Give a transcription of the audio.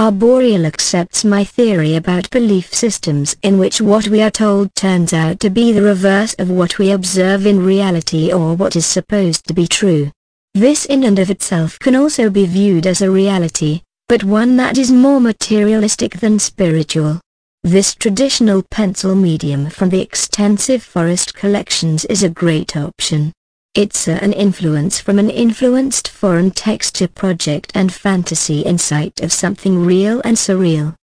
Arboreal accepts my theory about belief systems in which what we are told turns out to be the reverse of what we observe in reality or what is supposed to be true. This in and of itself can also be viewed as a reality, but one that is more materialistic than spiritual. This traditional pencil medium from the extensive forest collections is a great option. It's an influence from an influenced foreign texture project and fantasy insight of something real and surreal.